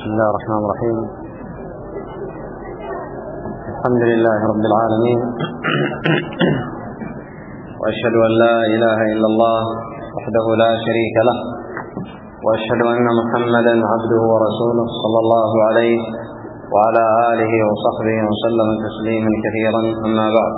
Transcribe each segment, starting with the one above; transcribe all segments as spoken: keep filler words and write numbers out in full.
بسم الله الرحمن الرحيم. الحمد لله رب العالمين، وأشهد أن لا إله إلا الله وحده لا شريك له، وأشهد أن محمدا عبده ورسوله صلى الله عليه وعلى آله وصحبه وسلم تسليما كثيرا. أما بعد،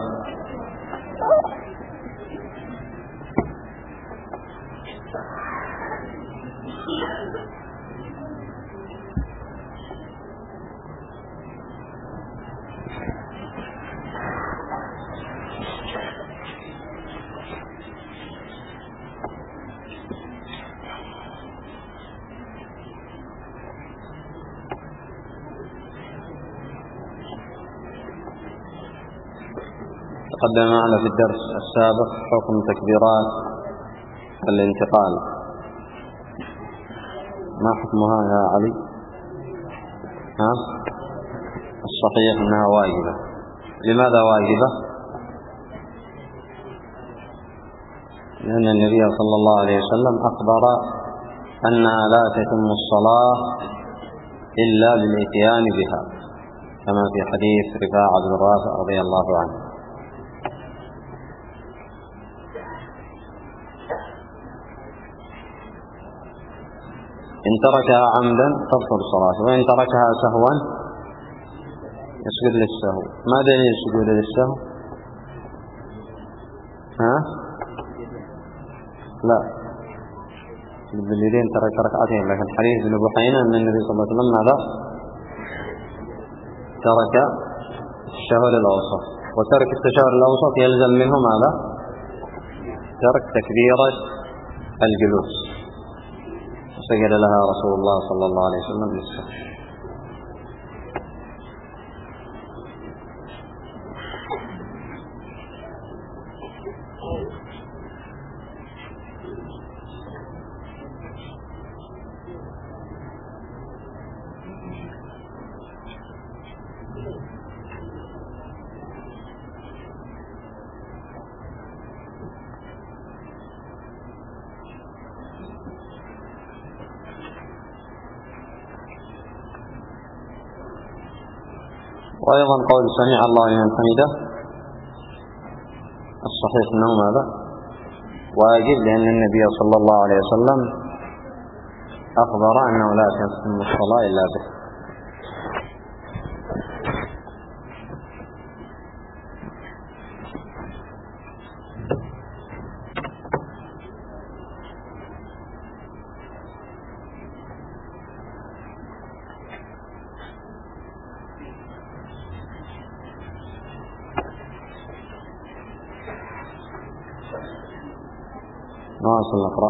تقدم معنا في الدرس السابق حكم تكبيرات الانتقال. ما حكمها يا علي؟ ها؟ الصحيح أنها واجبة. لماذا واجبة؟ لأن النبي صلى الله عليه وسلم أخبر أنها لا تتم الصلاة إلا بالإتيان بها، كما في حديث رفاعة بن رافع رضي الله عنه. إن تركها عمدا تبطل صلاته، وإن تركها سهوا يسجد للسهو. ما دليل السجود للسهو؟ ها؟ لا، باليدين ترك ركعتين، لكن حديث ابن بحينة أن النبي صلى الله عليه وسلم ماذا؟ ترك التشهد الأوسط، وترك التشهد الأوسط يلزم منه ماذا؟ ترك تكبيرة الجلوس، سجد لها رسول الله صلى الله عليه وسلم للسهو. وأيضا قول سمع الله لمن حمده الصحيح أنه ماذا؟ واجب، لأن النبي صلى الله عليه وسلم أخبر أنه لا تتم الصلاة إلا به. نواصل نقرأ.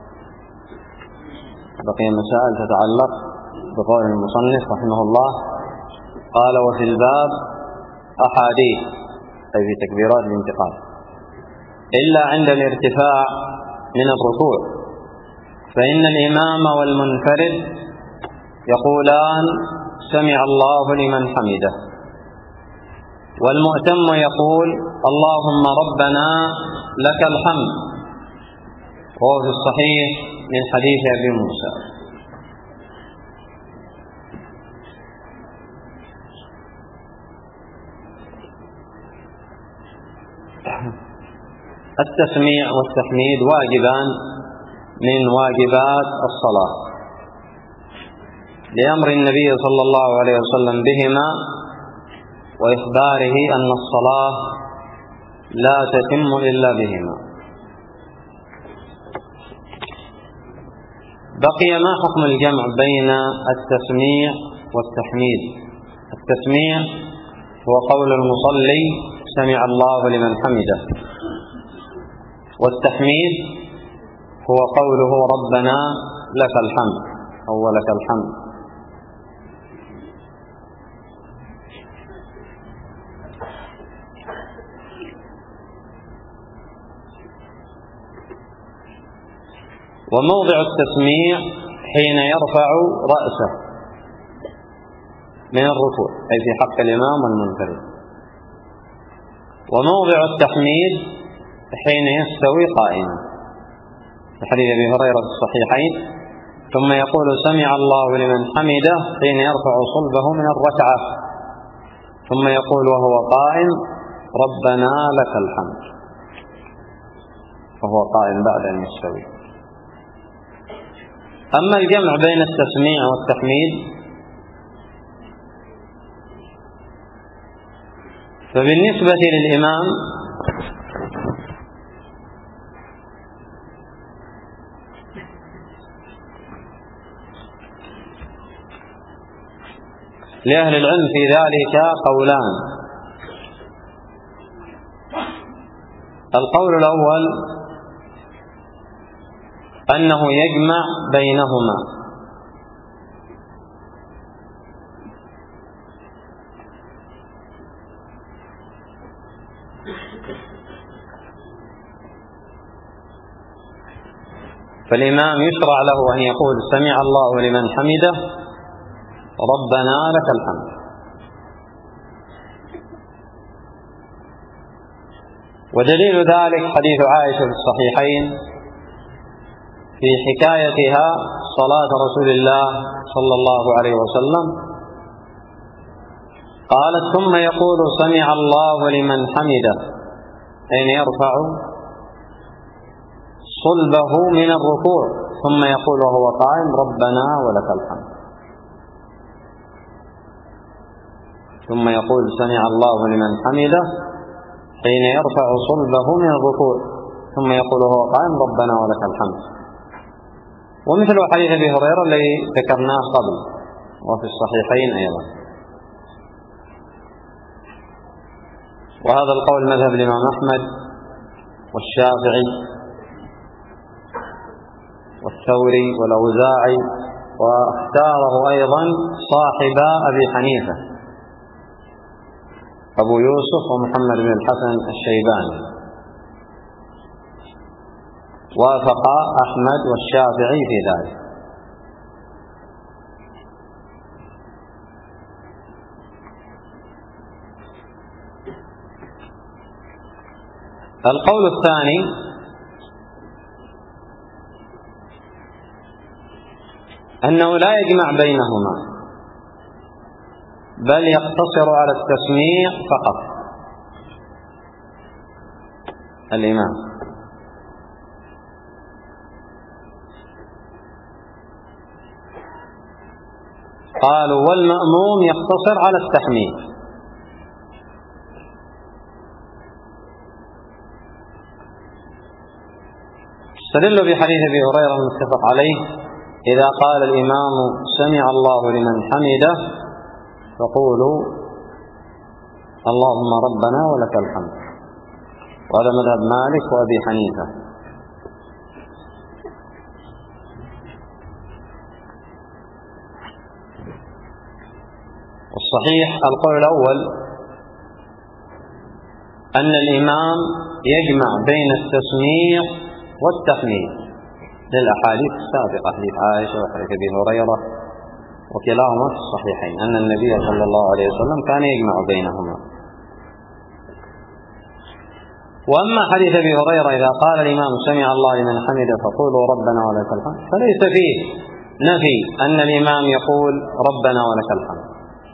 بقي مسائل تتعلق بقول المصنف رحمه الله. قال: وفي الباب أحاديث، أي في تكبيرات الانتقال، إلا عند الارتفاع من الركوع، فإن الإمام والمنفرد يقولان سمع الله لمن حمده، والمؤتم يقول اللهم ربنا لك الحمد، وهو في الصحيح من حديث أبي موسى. التسميع والتحميد واجبان من واجبات الصلاة، لأمر النبي صلى الله عليه وسلم بهما، وإخباره أن الصلاة لا تتم إلا بهما. بقي ما حكم الجمع بين التسميع والتحميد. التسميع هو قول المصلي سمع الله لمن حمده، والتحميد هو قوله ربنا لك الحمد أو لك الحمد. وموضع التسميع حين يرفع رأسه من الركوع، أي في حق الإمام والمنفرد. وموضع التحميد حين يستوي قائما، في حديث أبي هريرة في الصحيحين ثم يقول سمع الله لمن حمده حين يرفع صلبه من الركعة، ثم يقول وهو قائم ربنا لك الحمد، وهو قائم بعد أن يستوي. أما الجمع بين التسميع والتحميد فبالنسبة للإمام لأهل العلم في ذلك قولان. القول الأول أنه يجمع بينهما، فالإمام يشرع له أن يقول سمع الله لمن حمده ربنا لك الحمد. ودليل ذلك حديث عائشة في الصحيحين في حكايتها صلاة رسول الله صلى الله عليه وسلم، قالت ثم يقول سمع الله لمن حمده حين يرفع صلبه من الركوع، ثم يقول وهو قائم ربنا ولك الحمد، ثم يقول سمع الله لمن حمده حين يرفع صلبه من الركوع، ثم يقول وهو قائم ربنا ولك الحمد. ومثل حديث أبي هريرة الذي ذكرناه قبل وفي الصحيحين أيضا. وهذا القول مذهب الإمام أحمد والشافعي والثوري والأوزاعي، واختاره أيضا صاحب أبي حنيفة أبو يوسف ومحمد بن الحسن الشيباني، وافق أحمد والشافعي في ذلك. القول الثاني أنه لا يجمع بينهما، بل يقتصر على التسميع فقط الإمام. قالوا والمأموم يقتصر على التحميد. استدل بحديث أبي هريرة المتفق عليه إذا قال الإمام سمع الله لمن حمده فقولوا اللهم ربنا ولك الحمد، وهذا مذهب مالك وأبي حنيفة. والصحيح القول الأول أن الإمام يجمع بين التسميع والتحميد للأحاديث السابقة، حديث عائشة وحديث أبي هريرة وكلاهما في الصحيحين أن النبي صلى الله عليه وسلم كان يجمع بينهما. وأما حديث أبي هريرة إذا قال الإمام سمع الله لمن حمده فقولوا ربنا ولك الحمد، فليس فيه نفي أن الإمام يقول ربنا ولك الحمد،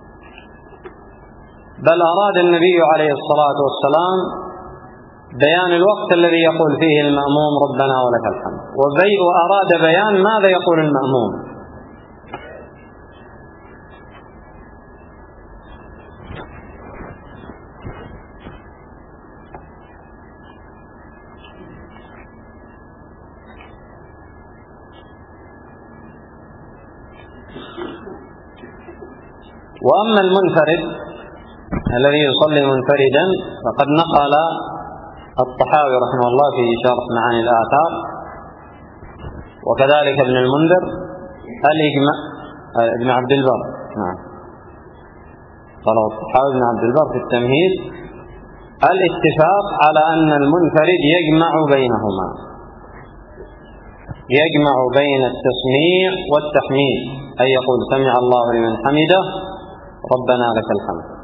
بل أراد النبي عليه الصلاة والسلام بيان الوقت الذي يقول فيه المأموم ربنا ولك الحمد، وأراد بيان ماذا يقول المأموم. وأما المنفرد الذي يصلي منفردا فقد نقل الطحاوي رحمه الله في شرح معاني الآثار وكذلك ابن المنذر الإجماع ابن عبد البر نعم قال الطحاوي ابن عبد البر في التمهيد الاتفاق على أن المنفرد يجمع بينهما، يجمع بين التسميع والتحميد، أي يقول سمع الله لمن حمده ربنا لك الحمد.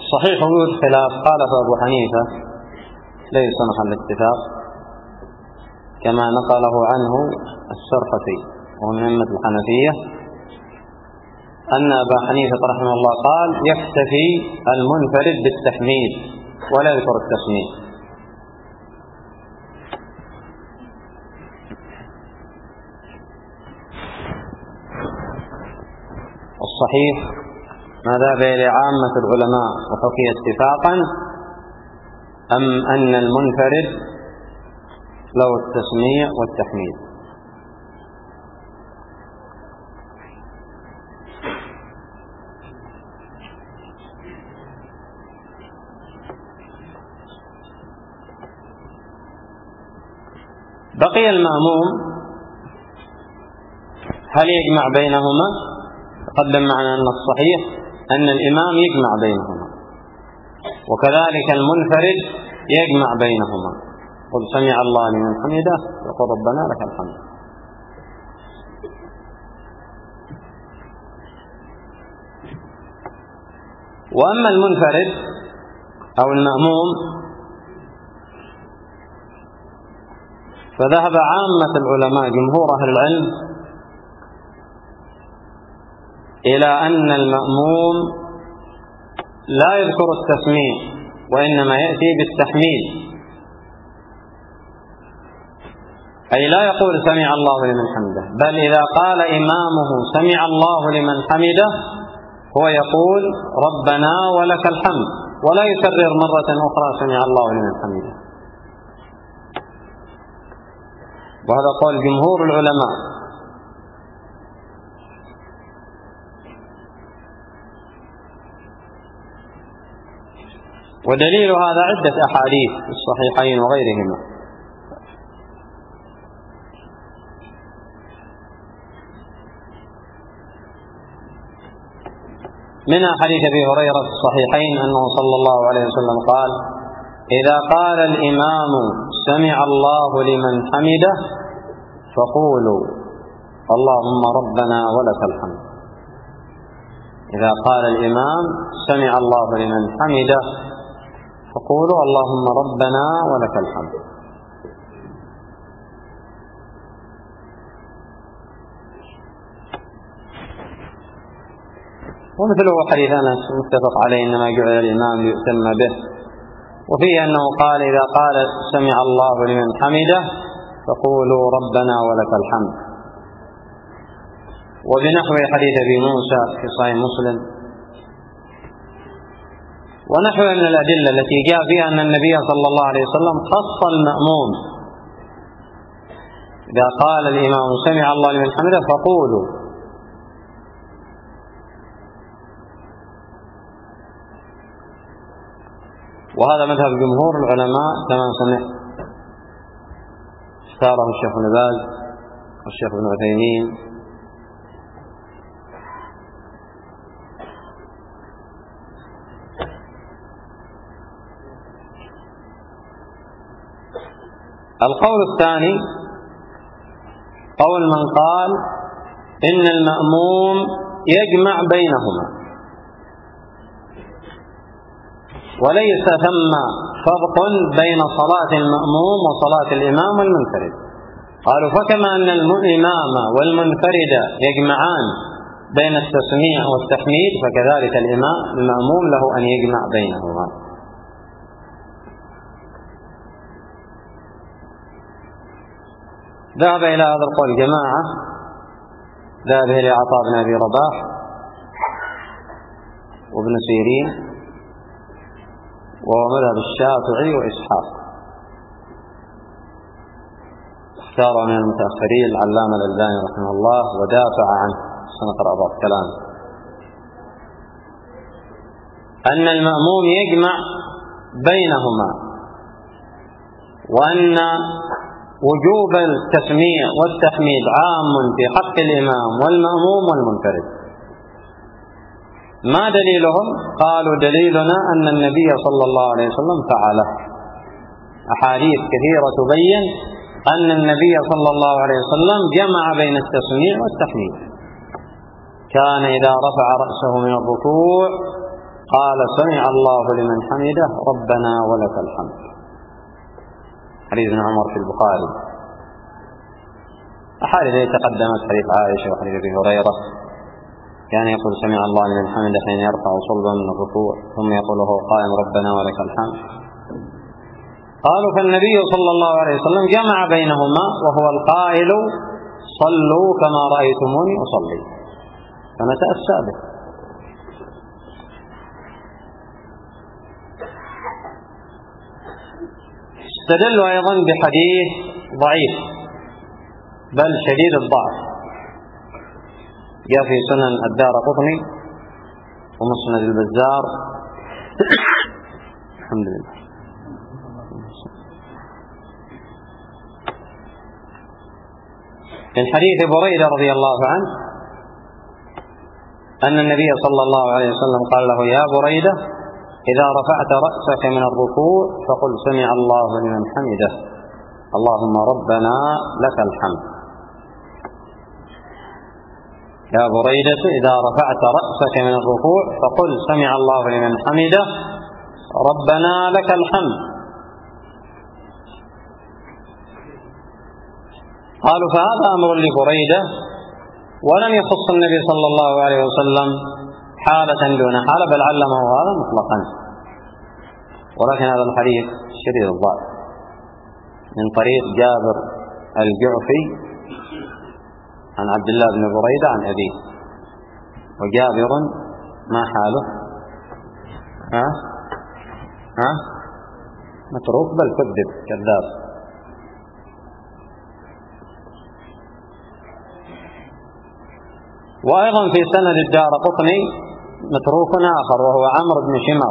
الصحيح وجود خلاف، قال أبو حنيفة ليس محل اتفاق كما نقله عنه السرخسي وهو من أئمة الحنفية أن أبا حنيفة رحمه الله قال يكتفي المنفرد بالتحميد ولا يذكر التسمية. الصحيح ما ذهب إلى عامة العلماء وحكي اتفاقا أم أن المنفرد له التسمية والتحميد. بقي المأموم هل يجمع بينهما؟ تقدم معنا أن الصحيح أن الإمام يجمع بينهما، وكذلك المنفرد يجمع بينهما. قل سمع الله لمن حمده وقل ربنا لك الحمد. وأما المنفرد أو المأموم فذهب عامة العلماء جمهور أهل العلم إلى أن المأموم لا يذكر التسميع وإنما يأتي بالتحميد، أي لا يقول سمع الله لمن حمده، بل إذا قال إمامه سمع الله لمن حمده هو يقول ربنا ولك الحمد، ولا يكرر مرة أخرى سمع الله لمن حمده. وهذا قول جمهور العلماء. ودليل هذا عدة أحاديث في الصحيحين وغيرهما. منها حديث أبي هريرة في الصحيحين أنه صلى الله عليه وسلم قال إذا قال الإمام سمع الله لمن حمده فقولوا اللهم ربنا ولك الحمد. إذا قال الإمام سمع الله لمن حمده فقولوا اللهم ربنا ولك الحمد. ومثله حديث أنس متفق عليه إنما جعل الإمام ليؤتم به، وفيه أنه قال إذا قال سمع الله لمن حمده فقولوا ربنا ولك الحمد. وبنحو حديث أبي موسى في صحيح مسلم ونحوه من الأدلة التي جاء فيها أن النبي صلى الله عليه وسلم خص المأموم إذا قال الإمام سمع الله لمن حمده فقولوا. وهذا مذهب جمهور العلماء كما سمعت، اختاره الشيخ ابن باز والشيخ ابن عثيمين القول الثاني قول من قال إن المأموم يجمع بينهما وليس ثم فرق بين صلاة المأموم وصلاة الإمام والمنفرد. قالوا فكما أن الإمام والمنفرد يجمعان بين التسميع والتحميد فكذلك الإمام المأموم له أن يجمع بينهما. ذهب إلى هذا القول جماعة، ذهب إلى عطاء بن أبي رباح وابن سيرين وهو مذهب الشافعي وإسحاق، اختار من المتأخرين العلامة الألباني رحمه الله ودافع عنه، سنقرأ بعض كلامه، أن المأموم يجمع بينهما، وأن وجوب التسميع والتحميد عام في حق الإمام والمأموم والمنفرد. ما دليلهم؟ قالوا دليلنا أن النبي صلى الله عليه وسلم فعله. أحاديث كثيرة تبين أن النبي صلى الله عليه وسلم جمع بين التسميع والتحميد. كان إذا رفع رأسه من الركوع قال سمع الله لمن حمده ربنا ولك الحمد. حديث ابن عمر في البخاري. أحاديث تقدمت، حديث عائشة وحديث أبي هريرة، كان يقول سمع الله لمن حمده حين يرفع صلبا من الركوع ثم يقول وهو قائم ربنا ولك الحمد. قالوا فالنبي صلى الله عليه وسلم جمع بينهما وهو القائل صلوا كما رأيتموني أصلي، فنتأسى به. استدلوا أيضا بحديث ضعيف بل شديد الضعف جاء في سنن الدارقطني ومسند البزار الحمد لله من حديث بريدة رضي الله عنه أن النبي صلى الله عليه وسلم قال له يا بريدة إذا رفعت رأسك من الركوع فقل سمع الله لمن حمده اللهم ربنا لك الحمد. يا بريدة إذا رفعت رأسك من الركوع فقل سمع الله لمن حمده ربنا لك الحمد. قالوا فهذا أمر لبريدة ولم يخص النبي صلى الله عليه وسلم حالة دون حالة بل علمه هذا مطلقا. ولكن هذا الحديث شديد الضعف من طريق جابر الجعفي عن عبد الله بن بريدة عن أبيه، وجابر ما حاله؟ ها؟ ها؟ متروك بل كذب كذاب. وأيضا في سند الدارقطني متروك آخر وهو عمرو بن شمر.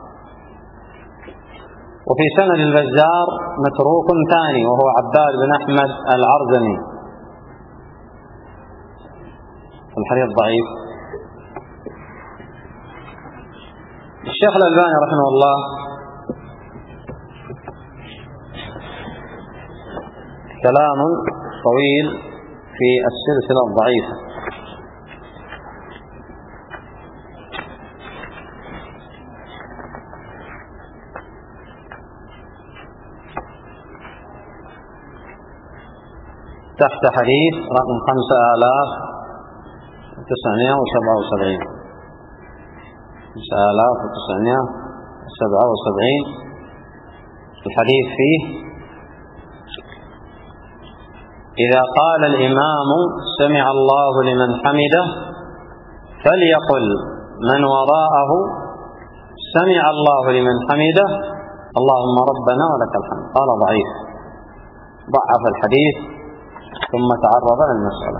وفي سند البزار متروك ثاني وهو عباد بن أحمد العرزمي. الحديث ضعيف. الشيخ الألباني رحمه الله كلام طويل في السلسلة الضعيفة تحت حديث رقم خمسة آلاف وتسعمائة وسبعة وسبعين خمسة آلاف وتسعمائة وسبعة وسبعين. الحديث فيه إذا قال الإمام سمع الله لمن حمده فليقل من وراءه سمع الله لمن حمده اللهم ربنا ولك الحمد. قال ضعيف، ضعف الحديث ثم تعرض للمسألة.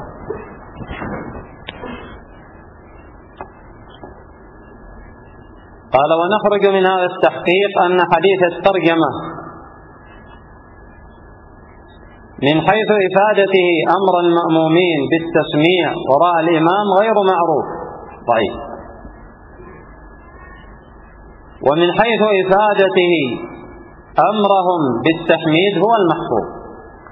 قال ونخرج من هذا التحقيق أن حديث الترجمة من حيث إفادته أمر المأمومين بالتسميع وراء الإمام غير معروف ضعيف، ومن حيث إفادته أمرهم بالتحميد هو المحفوظ.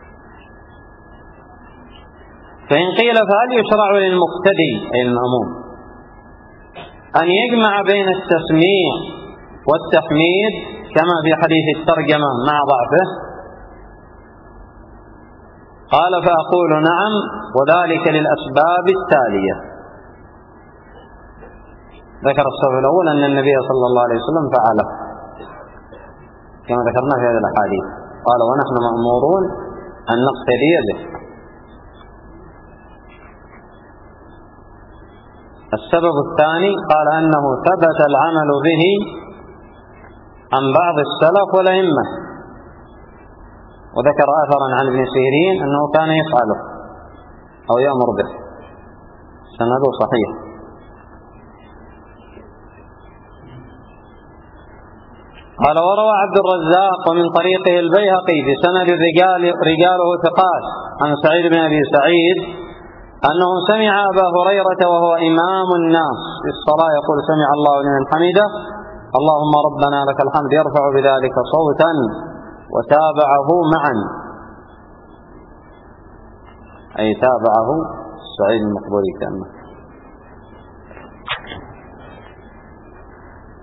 فإن قيل فهل يشرع للمقتدي أي المأموم أن يجمع بين التسميع والتحميد كما في حديث الترجمة مع ضعفه؟ قال فأقول نعم، وذلك للأسباب التالية. ذكر السبب الأول أن النبي صلى الله عليه وسلم فعله كما ذكرنا في هذه الأحاديث، قال ونحن مأمورون أن نقتدي به. السبب الثاني قال أنه ثبت العمل به عن بعض السلف والأئمة، وذكر أثرا عن ابن سيرين أنه كان يفعله أو يأمر به، سنده صحيح. قال وروى عبد الرزاق ومن طريقه البيهقي بسند رجال رجاله ثقات عن سعيد بن أبي سعيد أنه سمع أبا هريرة وهو إمام الناس في الصلاة يقول سمع الله لمن حمده اللهم ربنا لك الحمد، يرفع بذلك صوتا، وتابعه معا أي تابعه سعيد المقبوري كأنه.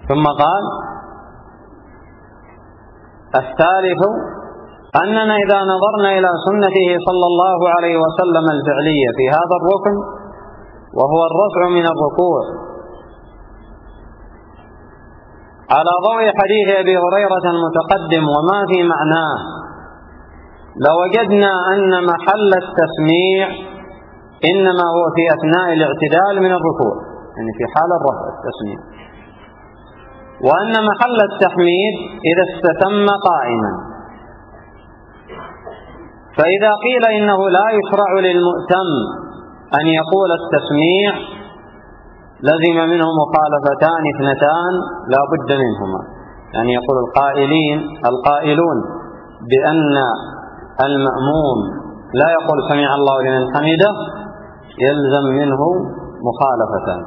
ثم قال: الثالث أننا إذا نظرنا إلى سنته صلى الله عليه وسلم الفعلية في هذا الركن وهو الرفع من الركوع على ضوء حديث أبي هريرة المتقدم وما في معناه، لوجدنا أن محل التسميع إنما هو في أثناء الاعتدال من الركوع، يعني في حال الرفع التسميع، وأن محل التحميد إذا استتم قائما. فإذا قيل إنه لا يشرع للمؤتم أن يقول التسميع لزم منه مخالفتان اثنتان لا بد منهما، يعني يقول القائلين القائلون بأن المأموم لا يقول سمع الله لمن حمده يلزم منه مخالفتان.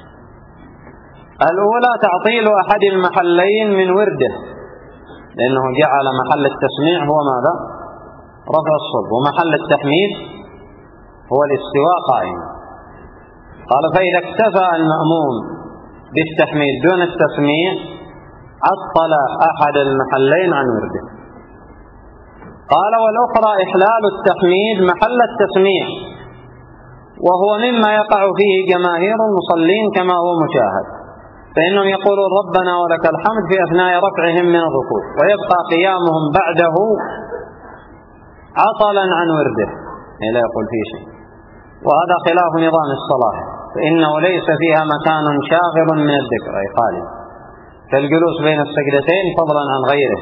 الأولى تعطيل أحد المحلين من ورده، لأنه جعل محل التسميع هو ماذا؟ رفع الصلب، ومحل التحميد هو الاستواء قائما. قال: فإذا اكتفى المأموم بالتحميد دون التسميع عطل أحد المحلين عن ورده. قال: والأخرى إحلال التحميد محل التسميع، وهو مما يقع فيه جماهير المصلين كما هو مشاهد، فإنهم يقولون ربنا ولك الحمد في أثناء رفعهم من الركوع، ويبقى قيامهم بعده عطلا عن ورده، يعني لا يقول فيه شيء، وهذا خلاف نظام الصلاة، فإنه ليس فيها مكان شاغل من الذكر أي خالد، كالجلوس بين السجدتين فضلا عن غيره.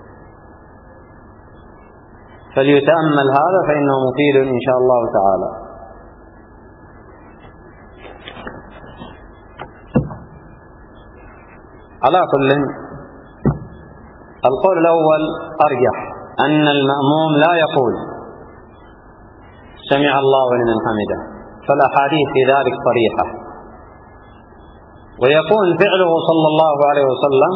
فليتأمل هذا فإنه مفيد إن شاء الله تعالى. على كل، القول الأول أرجح، أن المأموم لا يقول سمع الله لمن حمده، فالأحاديث في ذلك صريحة، ويكون فعله صلى الله عليه وسلم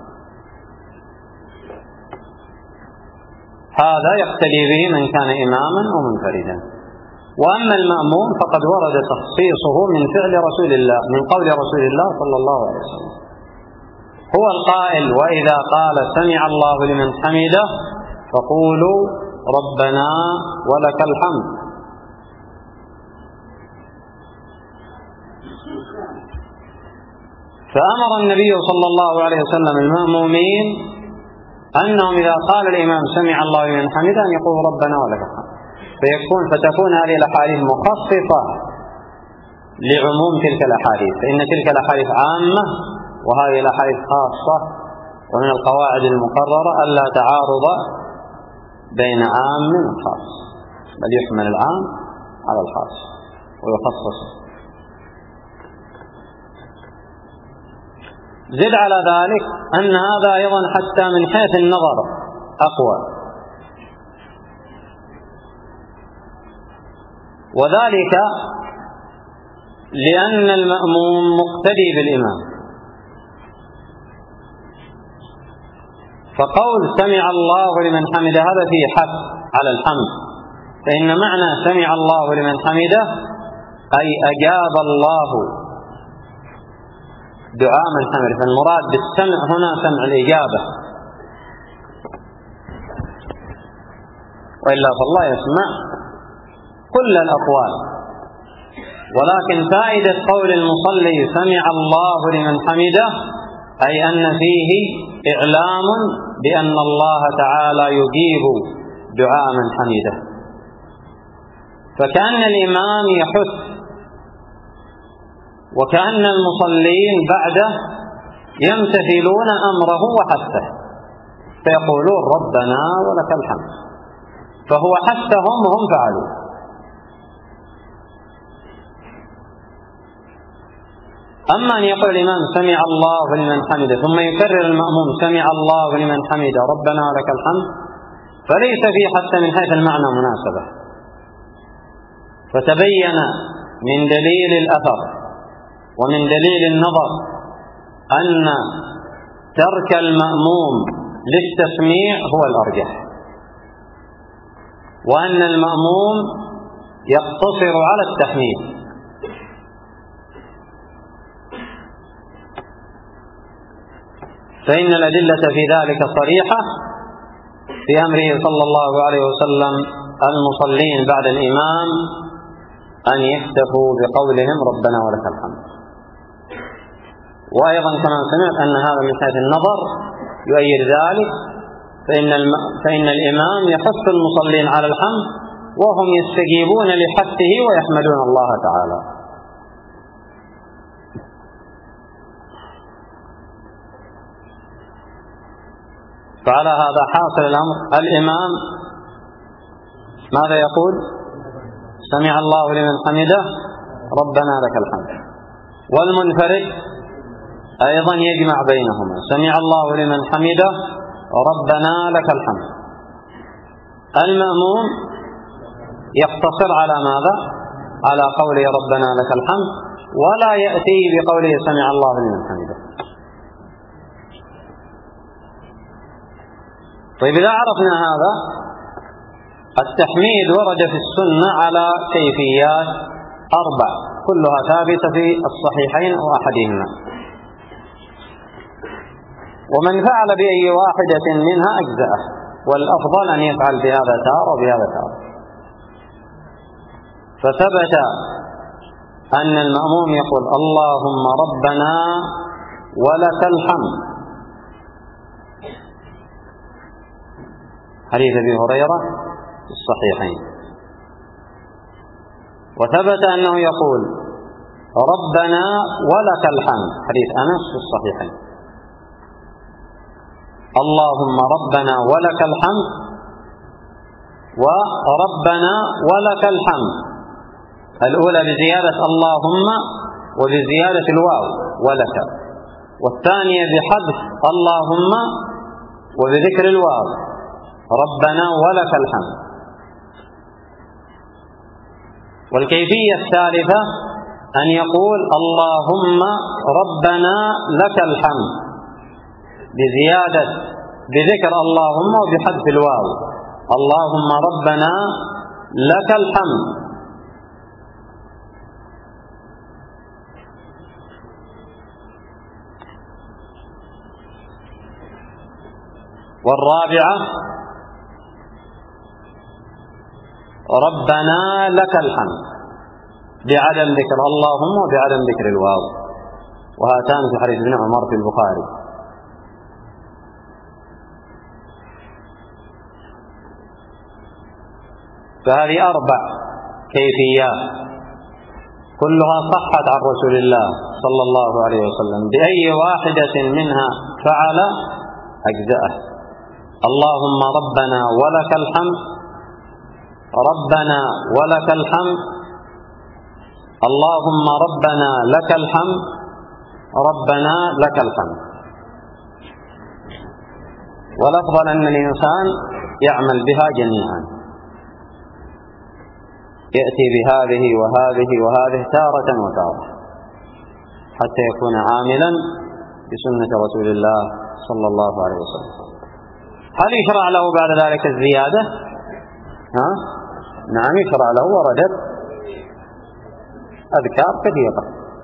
هذا يقتدي به من كان إماما أو منفردا. وأما المأموم فقد ورد تخصيصه من فعل رسول الله، من قول رسول الله صلى الله عليه وسلم، هو القائل: وإذا قال سمع الله لمن حمده فقولوا ربنا ولك الحمد. فأمر النبي صلى الله عليه وسلم المأمومين أنهم إذا قال الإمام سمع الله لمن حمده أن يقولوا ربنا ولك الحمد، فيكون فتكون هذه الأحاديث مخصصة لعموم تلك الأحاديث، فإن تلك الأحاديث عامة وهذه الأحاديث خاصة. ومن القواعد المقررة ألا تعارض بين عام وخاص، بل يحمل العام على الخاص ويخصص. زد على ذلك أن هذا أيضا حتى من حيث النظر أقوى، وذلك لأن المأموم مقتدي بالإمام، فقول سمع الله لمن حمده هذا فيه حث على الحمد، فإن معنى سمع الله لمن حمده أي أجاب الله دعاء من حمده، فالمراد بالسمع هنا سمع الإجابة، وإلا فالله يسمع كل الأقوال. ولكن فائدة قول المصلي سمع الله لمن حمده أي أن فيه إعلام بأن الله تعالى يجيب دعاء من حمده، فكأن الإمام يحث وكأن المصلين بعده يمتثلون أمره وحثه، فيقولون ربنا ولك الحمد، فهو حثهم وهم فعلوا. أما أن يقول الإمام سمع الله لمن حمده ثم يكرر المأموم سمع الله لمن حمده ربنا ولك الحمد، فليس فيه حتى من حيث المعنى مناسبة. فتبين من دليل الأثر ومن دليل النظر أن ترك المأموم للتسميع هو الأرجح، وأن المأموم يقتصر على التحميد. فإن الأدلة في ذلك صريحة في أمره صلى الله عليه وسلم المصلين بعد الإمام أن يكتفوا بقولهم ربنا ولك الحمد. وأيضا كما سمعت أن هذا من حيث النظر يؤيد ذلك، فإن, الم... فإن الإمام يحث المصلين على الحمد وهم يستجيبون لحثه ويحمدون الله تعالى. فعلى هذا حاصل الأمر، الإمام ماذا يقول؟ سمع الله لمن حمده ربنا لك الحمد. والمنفرد أيضا يجمع بينهما، سمع الله لمن حمده ربنا لك الحمد. المأموم يقتصر على ماذا؟ على قوله ربنا لك الحمد، ولا يأتي بقوله سمع الله لمن حمده. طيب إذا عرفنا هذا، التحميد ورد في السنة على كيفيات أربع كلها ثابتة في الصحيحين أو أحدهما، ومن فعل بأي واحدة منها أجزأه، والأفضل أن يفعل بهذا تارة وبهذا تارة. فثبت أن المأموم يقول اللهم ربنا ولك الحمد، حديث أبي هريرة في الصحيحين. وثبت أنه يقول ربنا ولك الحمد، حديث أنس في الصحيحين. اللهم ربنا ولك الحمد وربنا ولك الحمد، الأولى بزيادة اللهم وبزيادة الواو ولك، والثانية بحذف اللهم وبذكر الواو ربنا ولك الحمد. والكيفية الثالثة أن يقول اللهم ربنا لك الحمد بزيادة بذكر اللهم وبحذف الواو اللهم ربنا لك الحمد. والرابعة ربنا لك الحمد بعدم ذكر اللهم وبعدم ذكر الواو، وهاتان في حديث ابن عمر في البخاري. فهذه أربع كيفيات كلها صحت عن رسول الله صلى الله عليه وسلم، بأي واحدة منها فعل أجزأه. اللهم ربنا ولك الحمد، ربنا ولك الحمد، اللهم ربنا لك الحمد، ربنا لك الحمد. والأفضل أن الإنسان يعمل بها جميعا، يأتي بهذه وهذه وهذه تارة وتارة حتى يكون عاملا بسنة رسول الله صلى الله عليه وسلم. هل يشرع له بعد ذلك الزيادة؟ ها؟ نعم يشرع له، وردت أذكار كثيرة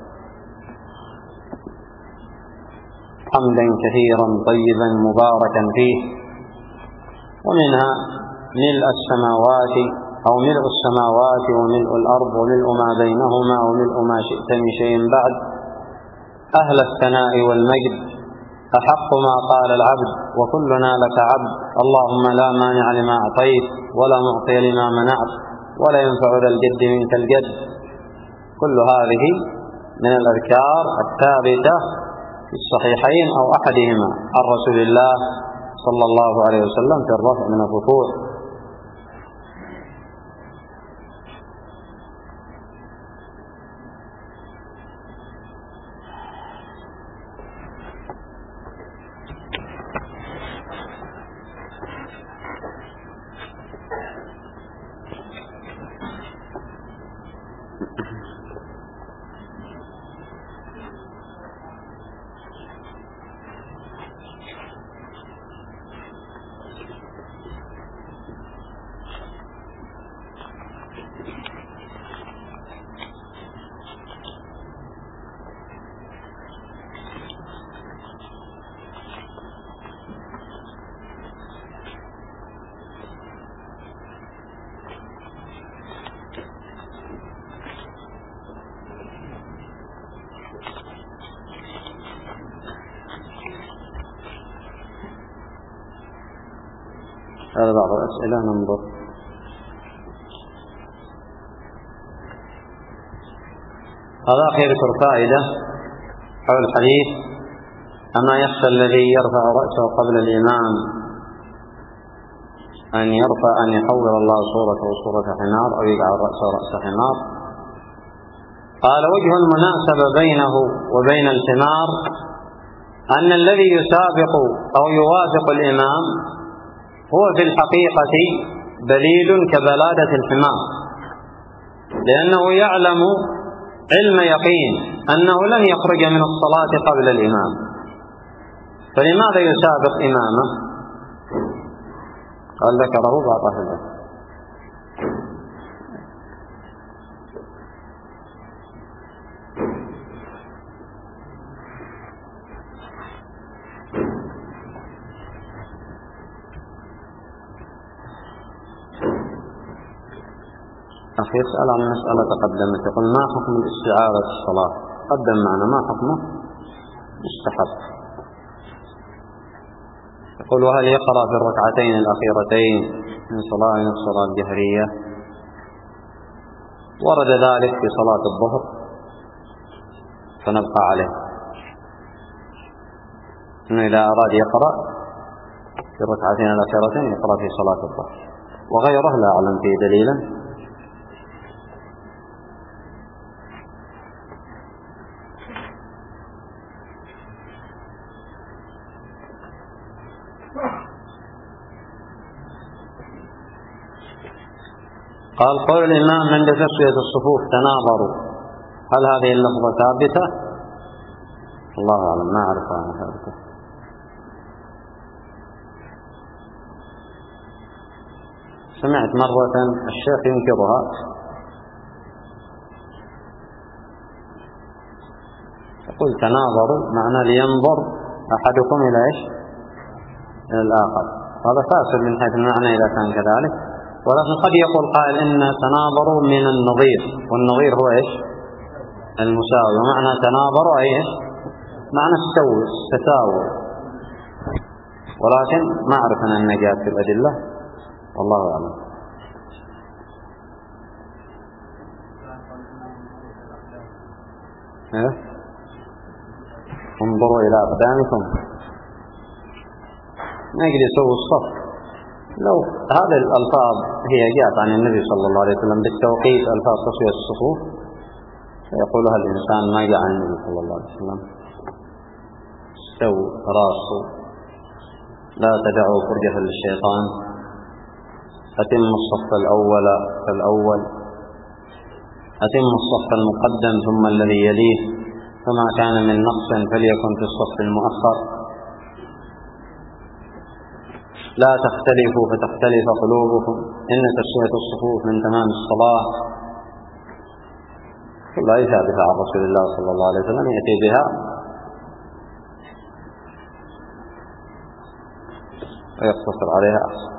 حمدا كثيرا طيبا مباركا فيه، ومنها ملء السماوات أو ملء السماوات وملء الأرض وملء ما بينهما وملء ما شئت من شيء بعد، أهل الثناء والمجد، أحق ما قال العبد وكلنا لك عبد، اللهم لا مانع لما أعطيت ولا معطي لما منعت ولا ينفع ذا الجد منك الجد. كل هذه من الأذكار الثابتة في الصحيحين أو أحدهما عن رسول الله صلى الله عليه وسلم في الرفع من الركوع. هذا بعض الأسئلة ننظر. هذا أخي يذكر فائدة حول الحديث: أما يخشى الذي يرفع رأسه قبل الإمام أن يرفع أن يحول الله صورته صورة حمار أو يجعل رأسه رأس حمار؟ قال: وجه المناسبة بينه وبين الحمار أن الذي يسابق أو يوافق الإمام هو في الحقيقة بليد كبلادة الحمار، لأنه يعلم علم يقين أنه لن يخرج من الصلاة قبل الإمام، فلماذا يسابق إمامه؟ قال: ذكره بعض أهل العلم. أخي يسأل عن مسألة تقدمت، يقول: ما حكم الاستعاذة في الصلاة؟ قدم معنا ما حكمه؟ مستحب. يقول: وهل يقرأ في الركعتين الأخيرتين من صلاة الصلاة الجهرية؟ ورد ذلك في صلاة الظهر فنبقى عليه، إنه إذا أراد يقرأ في الركعتين الأخيرتين يقرأ في صلاة الظهر، وغيره لا أعلم فيه دليلا. قال: قول الإمام عند تسوية الصفوف تناظروا، هل هذه اللفظة ثابتة؟ الله أعلم، ما أعرف عنها ثابتة. سمعت مرة الشيخ ينكرها، يقول تناظروا معنى لينظر أحدكم إلى إيش؟ إلى الآخر. هذا فاسد من حيث المعنى إذا كان كذلك، ولكن قد يقول قائل إن تناظروا من النظير، والنظير هو إيش؟ المساوي، ومعنى تناظروا أي إيش؟ معنى السوي التساوي، ولكن ما أعرف أن النجاة في الأدلة، والله أعلم. إيه؟ انظروا إلى أقدامكم، ما يقدر يسوي الصف. لو هذه الألفاظ هي جاءت عن النبي صلى الله عليه وسلم بالتوقيت، ألفاظ تسوية الصفوف، فيقولها الإنسان ما جاء عن النبي صلى الله عليه وسلم. استووا راسوا، لا تدعوا فرجة للشيطان، أتموا الصف الأول فالأول، أتموا الصف المقدم ثم الذي يليه، فما كان من نقص فليكن في الصف المؤخر، لا تختلفوا فتختلف قلوبكم، إن تسوية الصفوف من تمام الصلاة. كلها ثابتة عن رسول الله صلى الله عليه وسلم، يأتي بها ويقتصر عليها أحسن.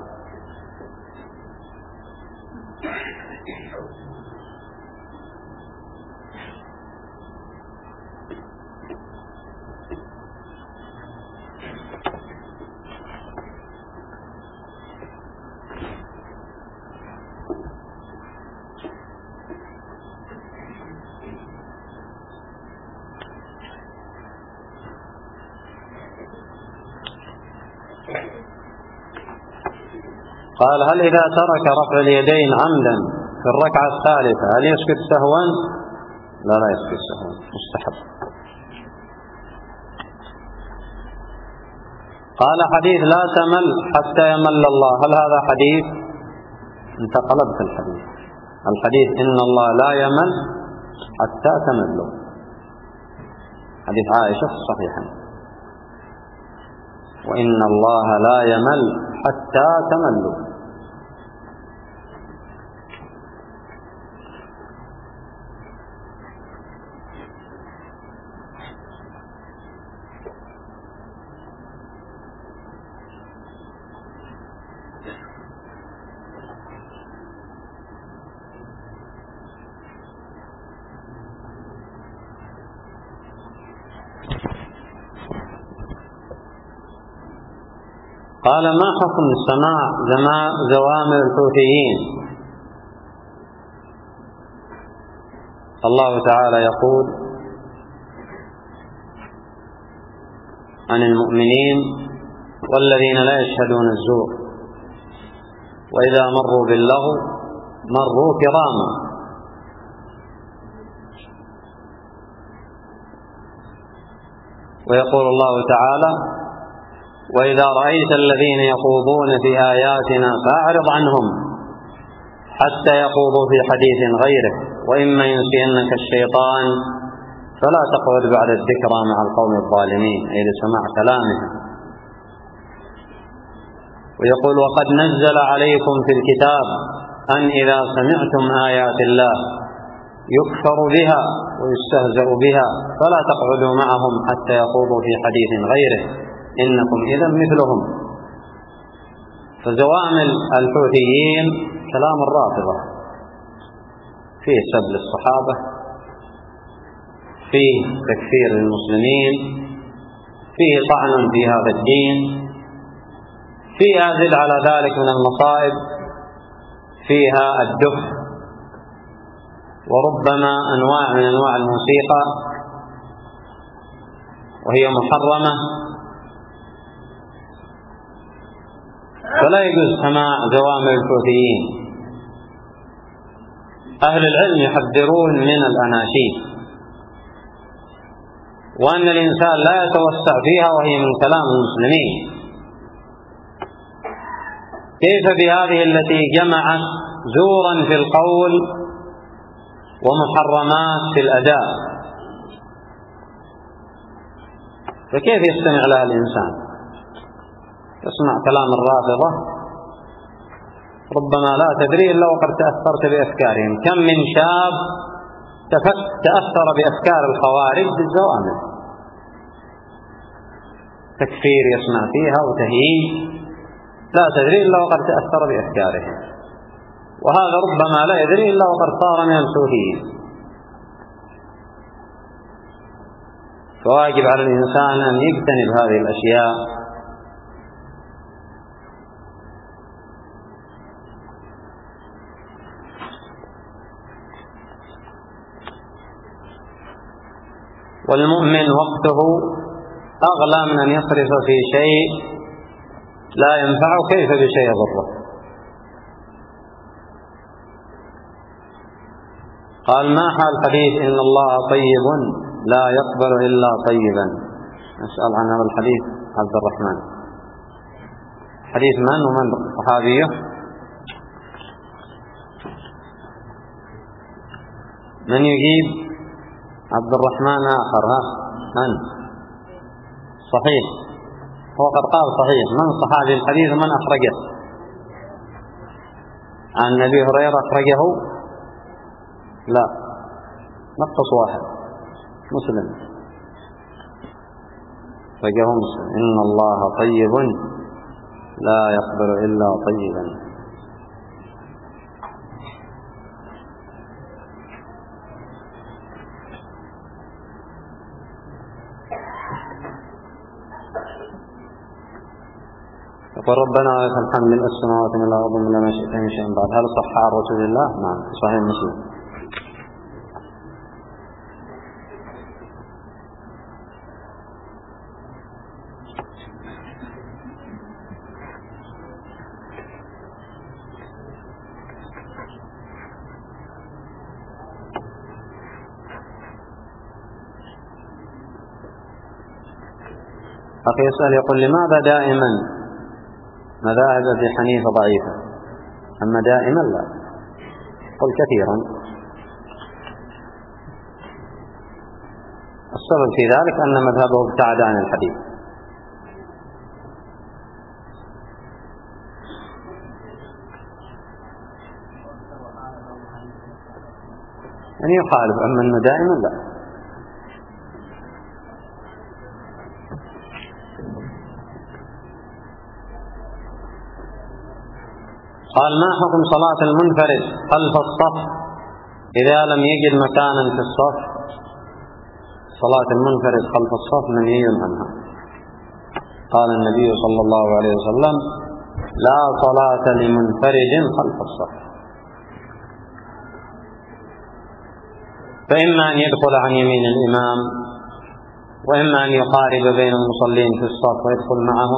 قال: هل إذا ترك رفع اليدين عمدا في الركعة الثالثة هل يسكت سهوا؟ لا لا يسكت سهوا، مستحب. قال: حديث لا تمل حتى يمل الله، هل هذا حديث؟ انت قلبت الحديث. الحديث إن الله لا يمل حتى تملوا، حديث عائشة صحيحا، وإن الله لا يمل حتى تملوا. قال: ما حكم سماع زوامر الحوثيين؟ الله تعالى يقول عن المؤمنين: والذين لا يشهدون الزور وإذا مروا باللغو مروا كراما. ويقول الله تعالى: وإذا رأيت الذين يخوضون في آياتنا فأعرض عنهم حتى يخوضوا في حديث غيره وإما ينسينك الشيطان فلا تقعد بعد الذكرى مع القوم الظالمين، أي لسماع كلامهم. ويقول: وقد نزل عليكم في الكتاب أن إذا سمعتم آيات الله يكفر بها ويستهزأ بها فلا تقعدوا معهم حتى يخوضوا في حديث غيره إنكم إذا مثلهم. فزوامل الحوثيين كلام الرافضة، فيه سب للصحابة، فيه تكفير للمسلمين، فيه طعن في هذا الدين، فيه أزد على ذلك من المصائب، فيها الدف، وربما أنواع من أنواع الموسيقى وهي محرمة، فلا يجوز سماع زوامر الحوثيين. أهل العلم يحذرون من الأناشيد، وأن الإنسان لا يتوسع فيها وهي من كلام المسلمين. كيف بهذه التي جمعت زورا في القول ومحرمات في الأداء؟ فكيف يستمع لها الإنسان؟ يسمع كلام الرافضة ربما لا تدري إلا وقد تأثرت بأفكارهم. كم من شاب تأثر بأفكار الخوارج بالزوامر، تكفير يسمع فيها وتهييج، لا تدري إلا وقد تأثر بأفكارهم، وهذا ربما لا يدري إلا وقد صار من الحوثيين. فواجب على الإنسان أن يجتنب هذه الأشياء. والمؤمن وقته أغلى من أن يصرف في شيء لا ينفعه، كيف بشيء يضره. قال: ما حال حديث إن الله طيب لا يقبل إلا طيبا؟ نسأل عن هذا الحديث عبد الرحمن. حديث من ومن صحابيه؟ من يجيب؟ عبد الرحمن آخر. ها من؟ صحيح، هو قد قال صحيح. من صحابي الحديث من أخرجه؟ عن أبي هريرة أخرجه؟ لا، نقص واحد، مسلم أخرجه مسلم. إن الله طيب لا يقبل إلا طيبا. يقول: ربنا ولك الحمد ملء السماوات وملء الأرض وملء ما شئت من شيء بعد. هل صح عن رسول الله؟ نعم، صحيح مسلم. أخي يسأل يقول: لماذا دائما مذاهب أبي حنيفة ضعيفة أما دائما لا؟ قل كثيرا. السبب في ذلك أن مذهبه ابتعد عن الحديث. يعني يخالف، أما أنه دائما لا. قال: ما حكم صلاة المنفرد خلف الصف إذا لم يجد مكانا في الصف؟ صلاة المنفرد خلف الصف منهي عنها. قال النبي صلى الله عليه وسلم: لا صلاة لمنفرد خلف الصف. فإما أن يدخل عن يمين الإمام، وإما أن يقارب بين المصلين في الصف ويدخل معهم،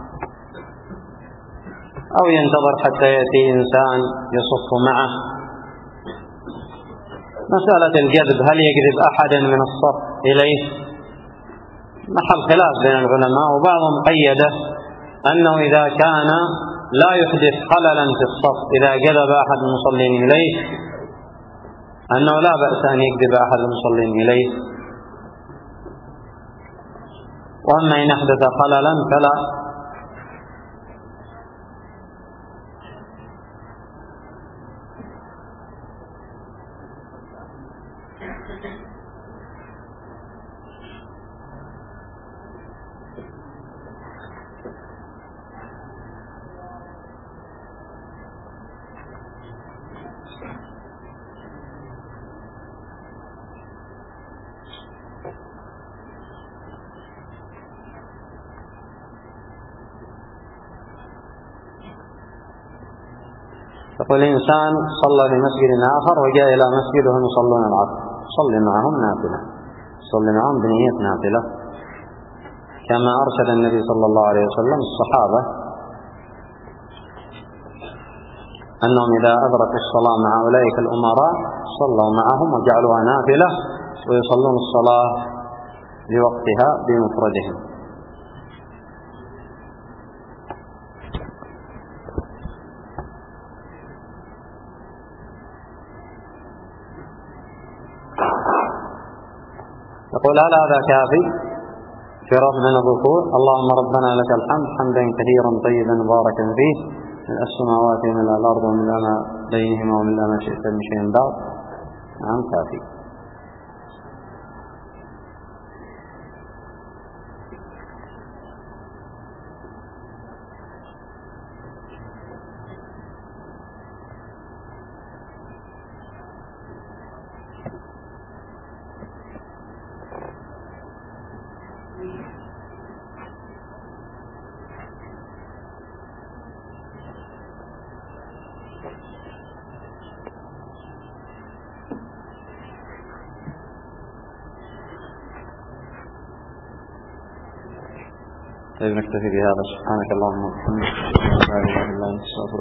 أو ينتظر حتى يأتي إنسان يصف معه. مسألة الجذب، هل يجذب أحدا من الصف إليه؟ محل خلاف بين العلماء، وبعضهم قيده أنه إذا كان لا يحدث خللا في الصف، إذا جذب أحد المصلين إليه أنه لا بأس أن يجذب أحد المصلين إليه، وأما إن أحدث خللا فلا. يقول إنسان صلى في مسجد آخر وجاء إلى مسجد وهم يصلون العصر، صلي معهم نافلة، صلي معهم بنية نافلة، كما أرشد النبي صلى الله عليه وسلم الصحابة أنهم إذا أدركوا الصلاة مع أولئك الأمراء صلوا معهم وجعلوها نافلة، ويصلون الصلاة لوقتها بمفردهم. يقول: هل هذا كافي في رفع من الركوع؟ اللهم ربنا لك الحمد حمدا كثيرا طيبا مباركا فيه، من السماوات ومن الأرض ومن ما بينهما ومن ما شئت من شيء بعد. نعم كافي. طيب نكتفي بهذا. سبحانك اللهم وبحمدك، لا اله الا انت، استغفرك.